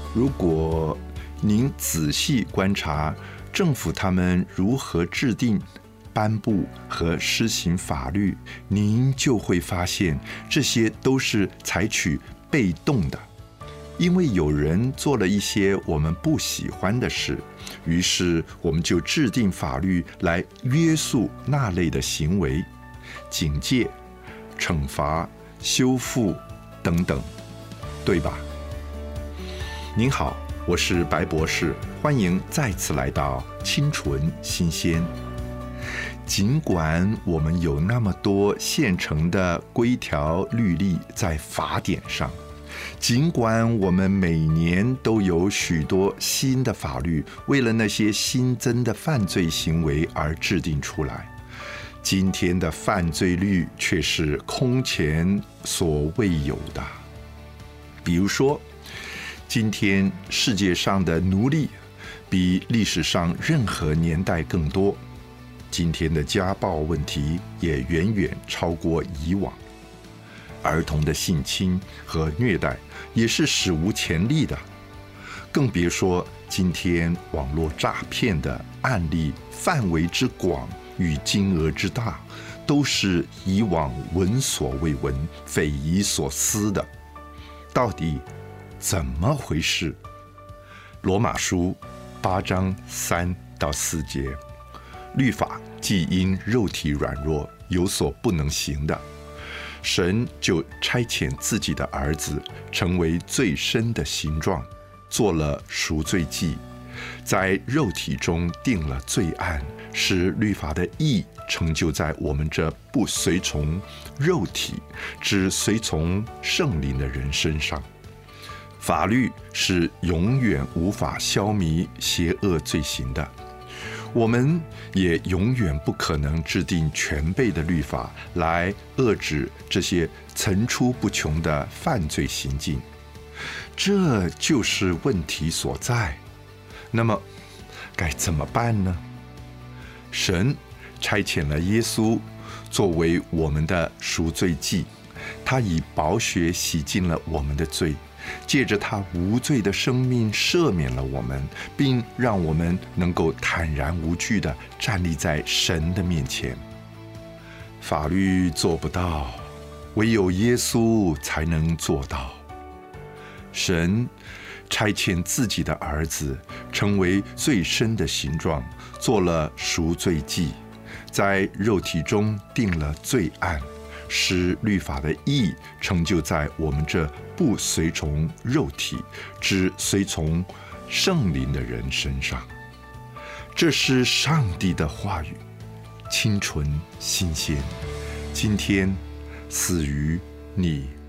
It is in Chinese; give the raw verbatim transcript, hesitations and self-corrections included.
如果您仔细观察政府他们如何制定、颁布和施行法律，您就会发现这些都是采取被动的。因为有人做了一些我们不喜欢的事，于是我们就制定法律来约束那类的行为，警戒、惩罚、修复等等，对吧？您好，我是白博士，欢迎再次来到清纯新鲜。尽管我们有那么多现成的规条律例在法典上，尽管我们每年都有许多新的法律为了那些新增的犯罪行为而制定出来，今天的犯罪率却是空前所未有的。比如说，今天世界上的奴隶比历史上任何年代更多，今天的家暴问题也远远超过以往，儿童的性侵和虐待也是史无前例的，更别说今天网络诈骗的案例范围之广与金额之大，都是以往闻所未闻、匪夷所思的。到底怎么回事？罗马书八章三到四节，律法既因肉体软弱有所不能行的，神就差遣自己的儿子成为最深的形状，做了赎罪祭，在肉体中定了罪案，使律法的义成就在我们这不随从肉体，只随从圣灵的人身上。法律是永远无法消弭邪恶罪行的，我们也永远不可能制定全备的律法来遏制这些层出不穷的犯罪行径，这就是问题所在。那么该怎么办呢？神差遣了耶稣作为我们的赎罪祭，他以宝血洗净了我们的罪，借着他无罪的生命赦免了我们，并让我们能够坦然无惧地站立在神的面前。法律做不到，唯有耶稣才能做到。神差遣自己的儿子成为最深的形状，做了赎罪祭，在肉体中定了罪案，使律法的义成就在我们这不随从肉体，只随从圣灵的人身上。这是上帝的话语，清纯新鲜。今天死于你